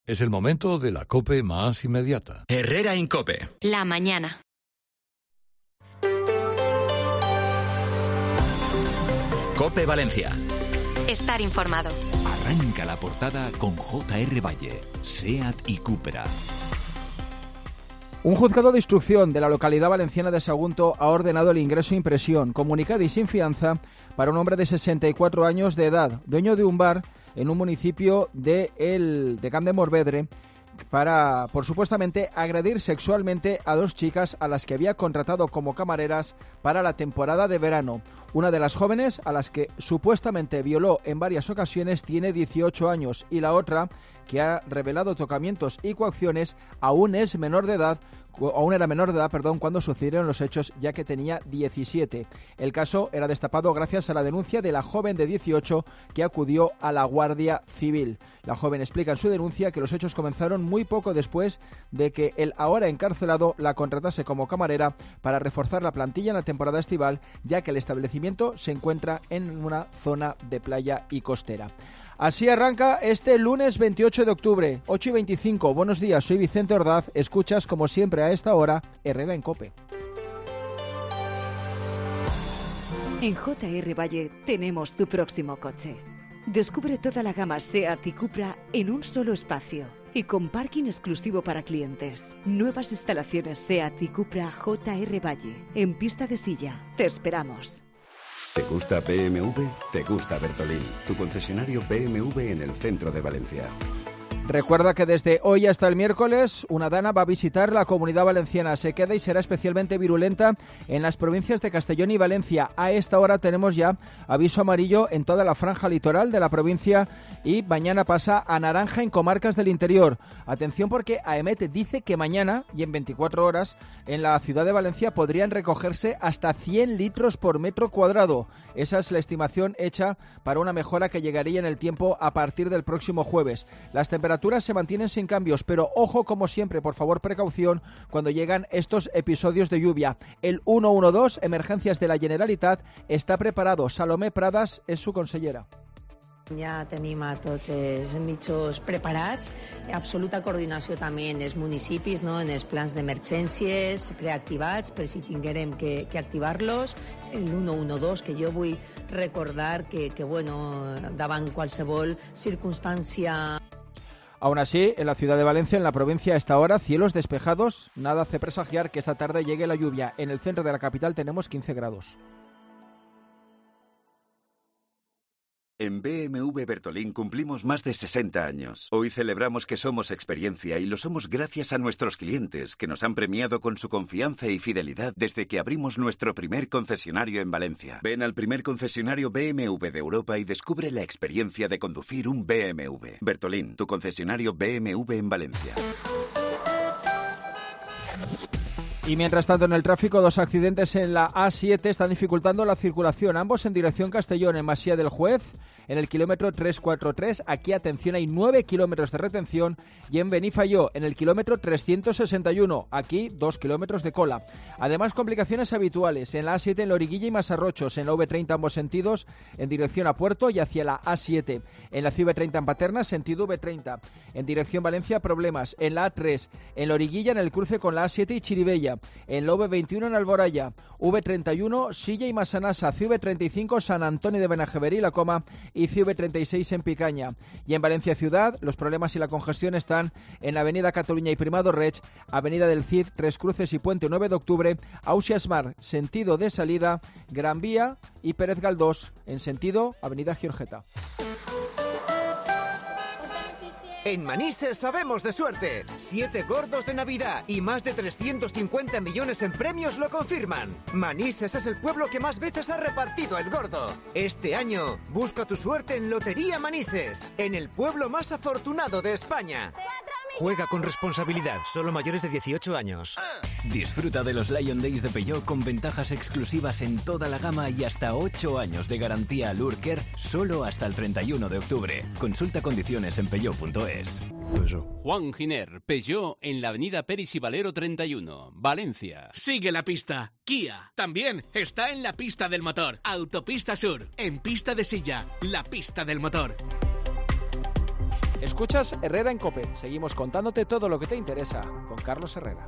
Es el momento de la COPE más inmediata. Herrera en COPE. La mañana. COPE Valencia. Estar informado. Arranca la portada con J.R. Valle, SEAT y Cupra. Un juzgado de instrucción de la localidad valenciana de Sagunto ha ordenado el ingreso e impresión, comunicada y sin fianza para un hombre de 64 años de edad, dueño de un bar en un municipio de Camp de Morvedre, por supuestamente agredir sexualmente a dos chicas a las que había contratado como camareras para la temporada de verano. Una de las jóvenes, a las que supuestamente violó en varias ocasiones, tiene 18 años y la otra, que ha revelado tocamientos y coacciones, aún era menor de edad cuando sucedieron los hechos, ya que tenía 17. El caso era destapado gracias a la denuncia de la joven de 18 que acudió a la Guardia Civil. La joven explica en su denuncia que los hechos comenzaron muy poco después de que el ahora encarcelado la contratase como camarera para reforzar la plantilla en la temporada estival, ya que el establecimiento se encuentra en una zona de playa y costera. Así arranca este lunes 28 de octubre, 8:25. Buenos días, soy Vicente Ordaz. Escuchas, como siempre a esta hora, Herrera en COPE. En J.R. Valle tenemos tu próximo coche. Descubre toda la gama SEAT y Cupra en un solo espacio y con parking exclusivo para clientes. Nuevas instalaciones SEAT y Cupra J.R. Valle, en Pista de Silla. Te esperamos. ¿Te gusta BMW? Te gusta Bertolín, tu concesionario BMW en el centro de Valencia. Recuerda que desde hoy hasta el miércoles una dana va a visitar la Comunidad Valenciana. Se queda y será especialmente virulenta en las provincias de Castellón y Valencia. A esta hora tenemos ya aviso amarillo en toda la franja litoral de la provincia y mañana pasa a naranja en comarcas del interior. Atención, porque AEMET dice que mañana y en 24 horas en la ciudad de Valencia podrían recogerse hasta 100 litros por metro cuadrado. Esa es la estimación hecha para una mejora que llegaría en el tiempo a partir del próximo jueves. Las temperaturas se mantienen sin cambios, pero ojo, como siempre, por favor, precaución cuando llegan estos episodios de lluvia. El 112, Emergencias de la Generalitat, está preparado. Salomé Pradas és su consellera. Ja tenim a tots els mitjos preparats, absoluta coordinació també en els municipis, no? En els plans d'emergències preactivats, per si tinguérem que activar-los, el 112, que jo vull recordar que davant qualsevol circunstància. Aún así, en la ciudad de Valencia, en la provincia, a esta hora, cielos despejados. Nada hace presagiar que esta tarde llegue la lluvia. En el centro de la capital tenemos 15 grados. En BMW Bertolín cumplimos más de 60 años. Hoy celebramos que somos experiencia y lo somos gracias a nuestros clientes, que nos han premiado con su confianza y fidelidad desde que abrimos nuestro primer concesionario en Valencia. Ven al primer concesionario BMW de Europa y descubre la experiencia de conducir un BMW. Bertolín, tu concesionario BMW en Valencia. Y mientras tanto, en el tráfico, dos accidentes en la A7 están dificultando la circulación, ambos en dirección Castellón, en Masía del Juez, en el kilómetro 343. Aquí, atención, hay 9 kilómetros de retención. Y en Benifayó, en el kilómetro 361. Aquí, 2 kilómetros de cola. Además, complicaciones habituales en la A7 en Loriguilla y Masarrochos, en la V30 ambos sentidos, en dirección a Puerto y hacia la A7. En la CV30 en Paterna, sentido V30. En dirección Valencia, problemas. En la A3, en Loriguilla, en el cruce con la A7 y Chirivella. En la V21 en Alboraya, V31 Silla y Massanassa, CV35 San Antonio de Benajeverí, La Coma y CV36 en Picaña. Y en Valencia Ciudad, los problemas y la congestión están en la Avenida Cataluña y Primado Reig, Avenida del Cid, Tres Cruces y Puente 9 de Octubre, Ausiàs Mar, sentido de salida, Gran Vía y Pérez Galdós, en sentido Avenida Giorgeta. En Manises sabemos de suerte. 7 gordos de Navidad y más de 350 millones en premios lo confirman. Manises es el pueblo que más veces ha repartido el gordo. Este año, busca tu suerte en Lotería Manises, en el pueblo más afortunado de España. Juega con responsabilidad, solo mayores de 18 años. Disfruta de los Lion Days de Peugeot con ventajas exclusivas en toda la gama y hasta 8 años de garantía al Urker, solo hasta el 31 de octubre. Consulta condiciones en peugeot.es. Juan Giner, Peugeot, en la avenida Peris y Valero 31, Valencia. Sigue la pista. Kia también está en la pista del motor. Autopista Sur, en Pista de Silla, la pista del motor. Escuchas Herrera en COPE. Seguimos contándote todo lo que te interesa con Carlos Herrera.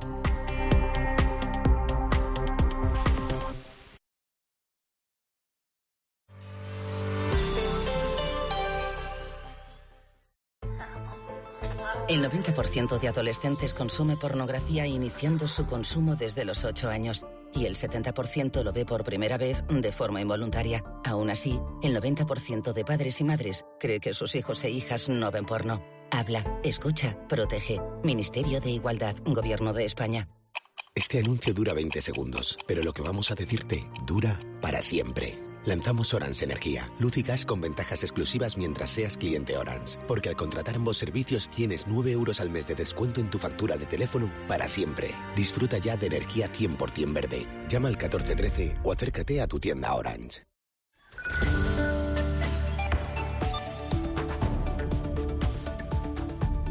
El 90% de adolescentes consume pornografía iniciando su consumo desde los 8 años y el 70% lo ve por primera vez de forma involuntaria. Aún así, el 90% de padres y madres cree que sus hijos e hijas no ven porno. Habla, escucha, protege. Ministerio de Igualdad, Gobierno de España. Este anuncio dura 20 segundos, pero lo que vamos a decirte dura para siempre. Lanzamos Orange Energía, luz y gas con ventajas exclusivas mientras seas cliente Orange. Porque al contratar ambos servicios tienes 9 euros al mes de descuento en tu factura de teléfono para siempre. Disfruta ya de energía 100% verde. Llama al 1413 o acércate a tu tienda Orange.